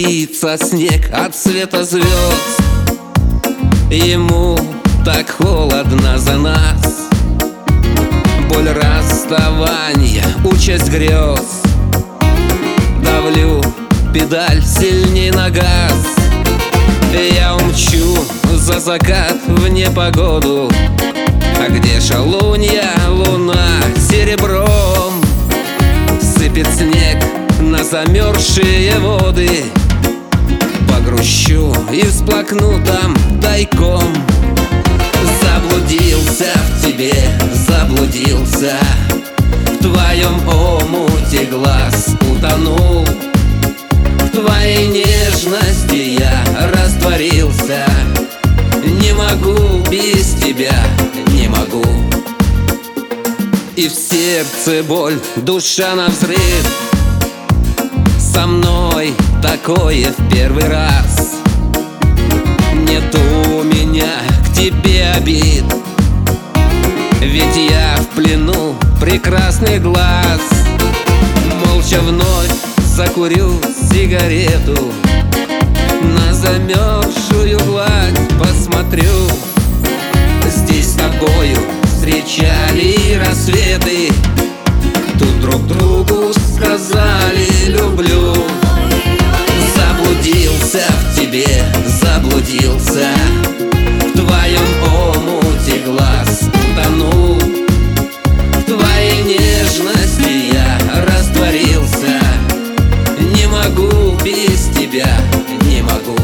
искрится снег от света звезд. Ему так холодно за нас. Боль расставания, участь грез. Давлю педаль сильней на газ. Я умчу за закат в непогоду, а где шалунья луна серебром сыпет снег на замерзшие воды. Погрущу и всплакну там тайком. Заблудился в тебе, заблудился, в твоем омуте глаз утонул. В твоей нежности я растворился. Не могу без тебя, не могу. И в сердце боль, душа навзрыд. Со мной такое в первый раз. Нет у меня к тебе обид, ведь я в плену прекрасных глаз. Молча вновь закурю сигарету, на замерзшую гладь посмотрю. Здесь с тобою встречали рассветы, тут друг другу сказали люблю. Заблудился в тебе, заблудился, в твоем омуте глаз утонул. В твоей нежности я растворился. Не могу без тебя, не могу.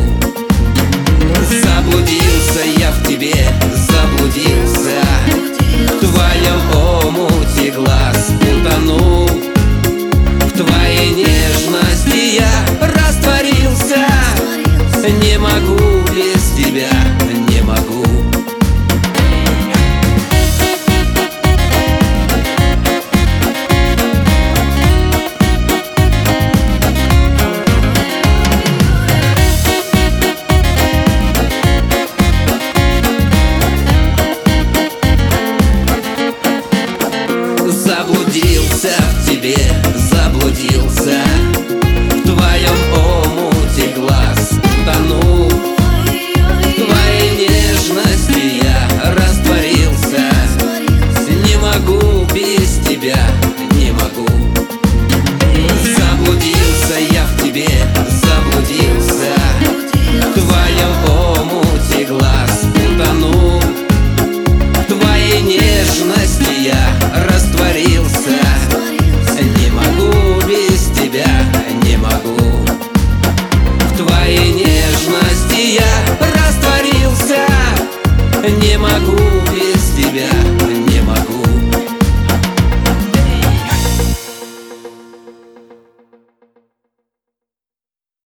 Заблудился я в тебе, заблудился, в твоем омуте глаз утонул. В твоей нежности я растворился. Не могу без тебя, не могу. Заблудился в тебе, заблудился, в твоем омуте глаз утонул. В твоей нежности я растворился. Не могу без тебя, не могу. Заблудился я в тебе, заблудился, в твоем омуте глаз утонул. В твоей нежности я растворился. Не могу без тебя, не могу. В твоей нежности я растворился. Не могу без тебя.